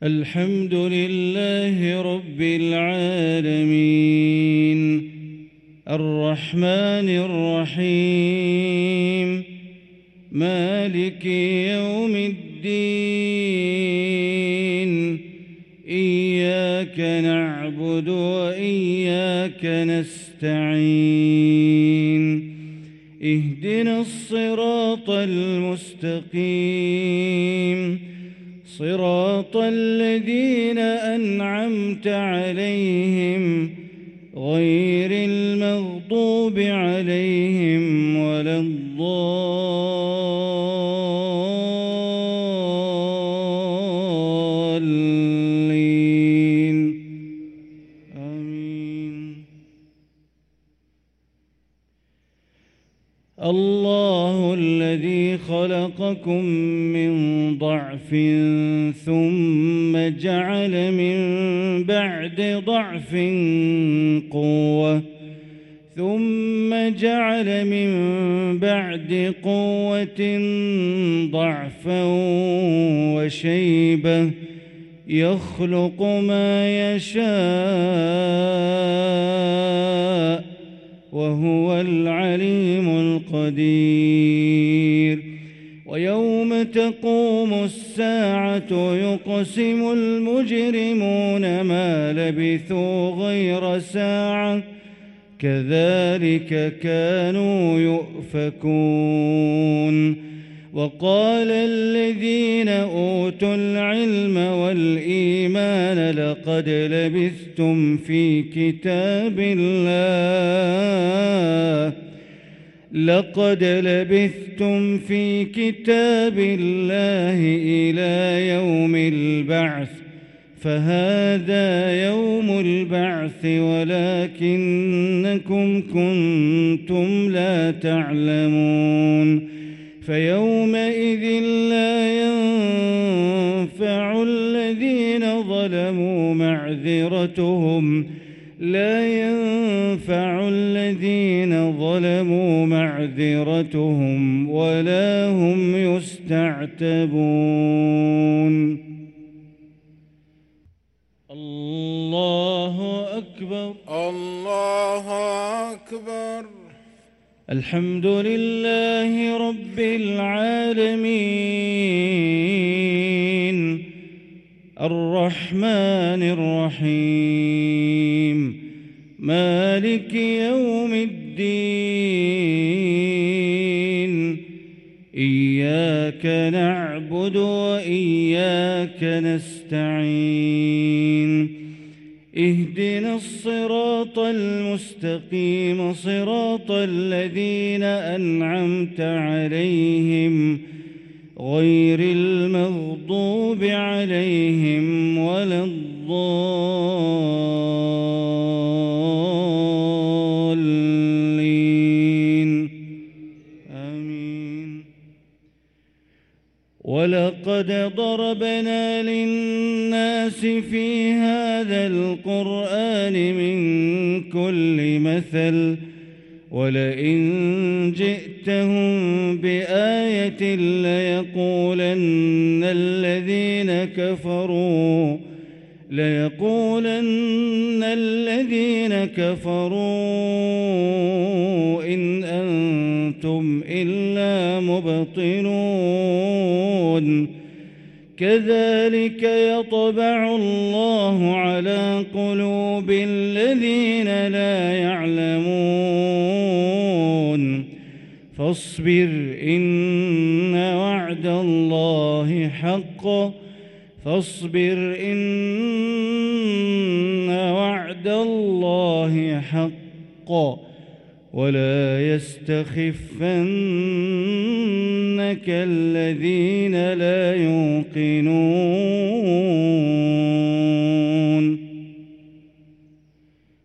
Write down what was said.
الحمد لله رب العالمين الرحمن الرحيم مالك يوم الدين إياك نعبد وإياك نستعين اهدنا الصراط المستقيم صراط الذين أنعمت عليهم غير المغضوب عليهم ولا الضالين آمين. الله الذي خلقكم من ضعف ثم جعل من بعد ضعف قوة ثم جعل من بعد قوة ضعفا وشيبة يخلق ما يشاء وهو العليم القدير. ويوم تقوم الساعة يقسم المجرمون ما لبثوا غير ساعة كذلك كانوا يؤفكون. وقال الذين أوتوا العلم والإيمان لقد لبثتم في كتاب الله إلى يوم البعث فهذا يوم البعث ولكنكم كنتم لا تعلمون. فيومئذ لا ينفع الذين ظلموا معذرتهم ولا هم يستعتبون. الله أكبر الله أكبر. الحمد لله رب العالمين الرحمن الرحيم مالك يوم الدين إياك نعبد وإياك نستعين اهدنا الصراط المستقيم صراط الذين أنعمت عليهم غير المغضوب عليهم ولا الضالين آمين. ولقد ضربنا للناس في هذا القرآن من كل مثل ولئن جئتهم بآية ليقولن الذين كفروا إن أنتم إلا مبطلون. كذلك يطبع الله على قلوب الذين لا يعلمون. فاصبر إن وعد الله حق ولا يستخفنك الذين لا يوقنون.